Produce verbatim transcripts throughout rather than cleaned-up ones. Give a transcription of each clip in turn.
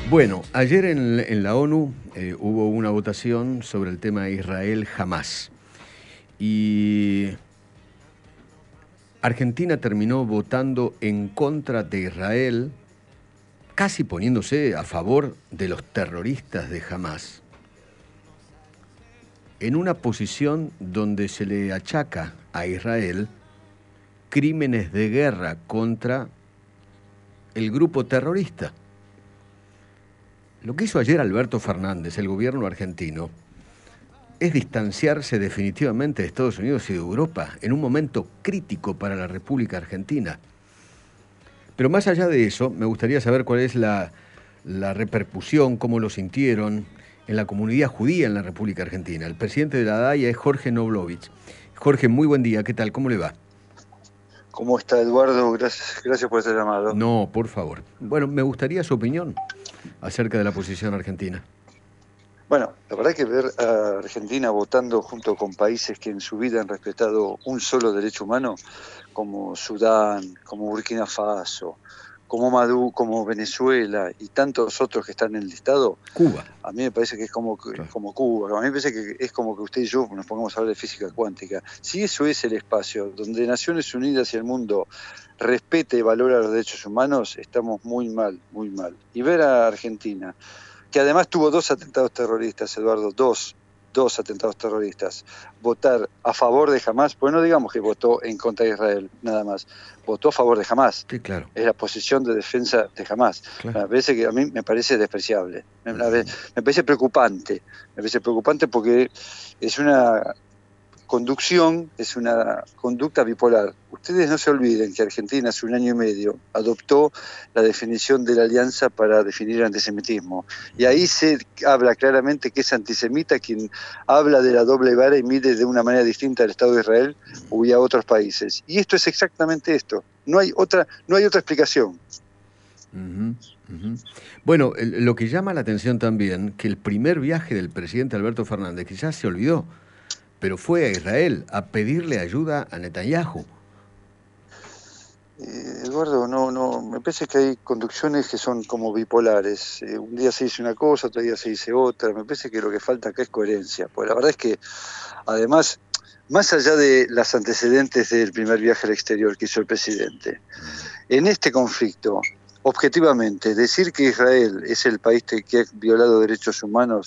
Bueno, ayer en, en la ONU eh, hubo una votación sobre el tema Israel-Hamás. Y Argentina terminó votando en contra de Israel, casi poniéndose a favor de los terroristas de Hamás, en una posición donde se le achaca a Israel crímenes de guerra contra el grupo terrorista. Lo que hizo ayer Alberto Fernández, el gobierno argentino, es distanciarse definitivamente de Estados Unidos y de Europa en un momento crítico para la República Argentina. Pero más allá de eso, me gustaría saber cuál es la, la repercusión, cómo lo sintieron en la comunidad judía en la República Argentina. El presidente de la D A I A es Jorge Noblovich. Jorge, muy buen día, ¿qué tal? ¿Cómo le va? ¿Cómo está, Eduardo? Gracias, gracias por este llamado. No, por favor. Bueno, me gustaría su opinión acerca de la posición argentina. Bueno, la verdad que ver a Argentina votando junto con países que en su vida han respetado un solo derecho humano, como Sudán, como Burkina Faso, como Madú, como Venezuela y tantos otros que están en el listado, Cuba. A mí me parece que es como, Claro. como Cuba, a mí me parece que es como que usted y yo nos pongamos a hablar de física cuántica. Si eso es el espacio donde Naciones Unidas y el mundo respete y valora los derechos humanos, estamos muy mal, muy mal. Y ver a Argentina, que además tuvo dos atentados terroristas, Eduardo, dos, dos atentados terroristas, votar a favor de Hamás, pues no digamos que votó en contra de Israel, nada más, votó a favor de Hamás. Sí, claro. Es la posición de defensa de Hamás. Claro. A veces que a mí me parece despreciable, me, me parece preocupante, me parece preocupante porque es una conducción, es una conducta bipolar. Ustedes no se olviden que Argentina hace un año y medio adoptó la definición de la Alianza para definir el antisemitismo. Y ahí se habla claramente que es antisemita quien habla de la doble vara y mide de una manera distinta al Estado de Israel y a otros países. Y esto es exactamente esto. No hay otra, no hay otra explicación. Uh-huh, uh-huh. Bueno, el, lo que llama la atención también, que el primer viaje del presidente Alberto Fernández, que ya se olvidó, pero fue a Israel a pedirle ayuda a Netanyahu. Eh, Eduardo, no, no, me parece que hay conducciones que son como bipolares. Eh, un día se dice una cosa, otro día se dice otra. Me parece que lo que falta acá es coherencia. Pues la verdad es que, además, más allá de los antecedentes del primer viaje al exterior que hizo el presidente, en este conflicto, objetivamente, decir que Israel es el país que ha violado derechos humanos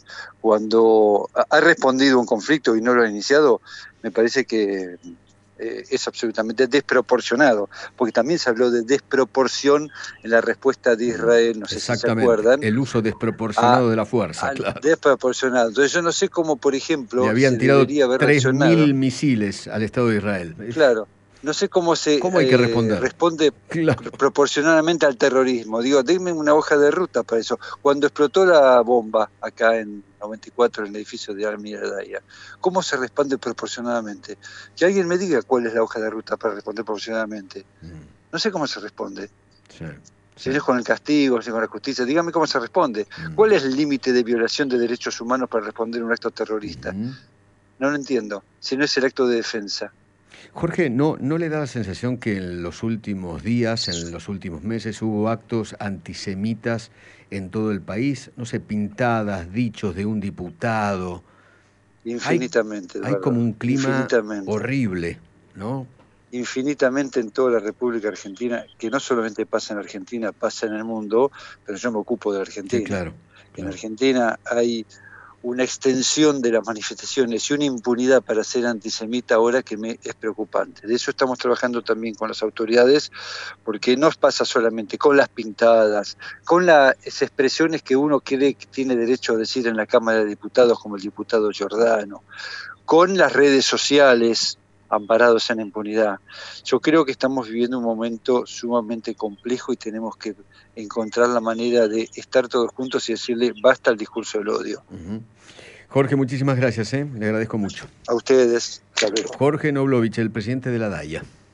cuando ha respondido a un conflicto y no lo ha iniciado, me parece que eh, es absolutamente desproporcionado, porque también se habló de desproporción en la respuesta de Israel, no sé si se acuerdan. El uso desproporcionado a, de la fuerza, a, claro. Desproporcionado. Entonces yo no sé cómo, por ejemplo, le habían se tirado debería haber tres reaccionado. mil misiles al Estado de Israel. Claro. No sé cómo se ¿Cómo hay que responder? eh, responde claro. proporcionalmente al terrorismo. Digo, denme una hoja de ruta para eso. Cuando explotó la bomba acá en noventa y cuatro en el edificio de Armia de Daya, ¿cómo se responde proporcionadamente? Que alguien me diga cuál es la hoja de ruta para responder proporcionalmente. No sé cómo se responde. Sí. Si es con el castigo, si es con la justicia, dígame cómo se responde. ¿Cuál es el límite de violación de derechos humanos para responder a un acto terrorista? Uh-huh. No lo entiendo. Si no es el acto de defensa. Jorge, ¿no, ¿no le da la sensación que en los últimos días, en los últimos meses, hubo actos antisemitas en todo el país? No sé, pintadas, dichos de un diputado. Infinitamente, Hay, Eduardo, hay como un clima infinitamente. horrible, ¿no? Infinitamente en toda la República Argentina, que no solamente pasa en Argentina, pasa en el mundo, pero yo me ocupo de Argentina. Sí, claro, claro. En Argentina hay una extensión de las manifestaciones y una impunidad para ser antisemita ahora que me es preocupante. De eso estamos trabajando también con las autoridades, porque no pasa solamente con las pintadas, con las expresiones que uno cree que tiene derecho a decir en la Cámara de Diputados, como el diputado Giordano, con las redes sociales amparados en la impunidad. Yo creo que estamos viviendo un momento sumamente complejo y tenemos que encontrar la manera de estar todos juntos y decirle basta al discurso del odio. Uh-huh. Jorge, muchísimas gracias, ¿eh? Le agradezco mucho. A ustedes. Hasta luego. Jorge Noblovich, el presidente de la D A I A.